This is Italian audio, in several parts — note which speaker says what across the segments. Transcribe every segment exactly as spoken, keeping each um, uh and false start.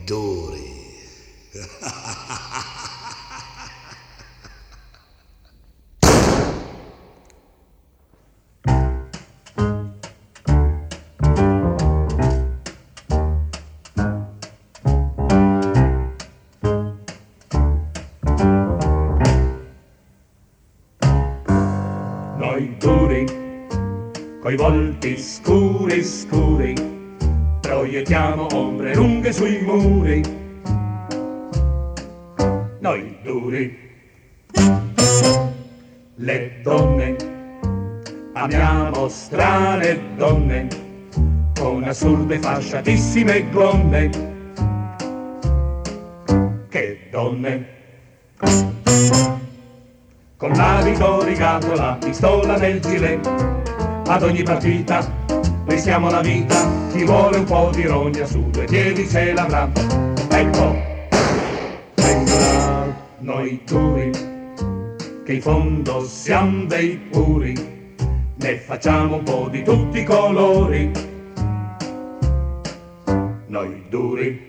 Speaker 1: duri.
Speaker 2: Noi duri, coi volti scuri scuri, proiettiamo ombre lunghe sui muri. Noi duri, le donne, amiamo strane donne, con assurde fasciatissime gonne. Che donne! Con l'abito rigato, la pistola nel gilet, ad ogni partita rischiamo la vita, chi vuole un po' di rogna su due piedi ce l'avrà. Ecco, vengono noi duri, che in fondo siamo dei puri, ne facciamo un po' di tutti i colori. Noi duri.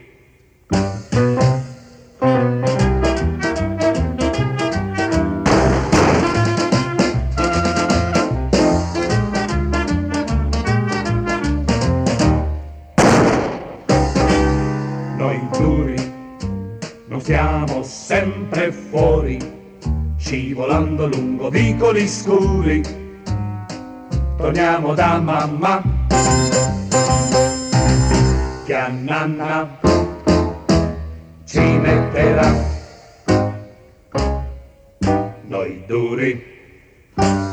Speaker 2: Noi duri, non stiamo sempre fuori, scivolando lungo vicoli scuri. Torniamo da mamma, che a nanna ci metterà. Noi duri.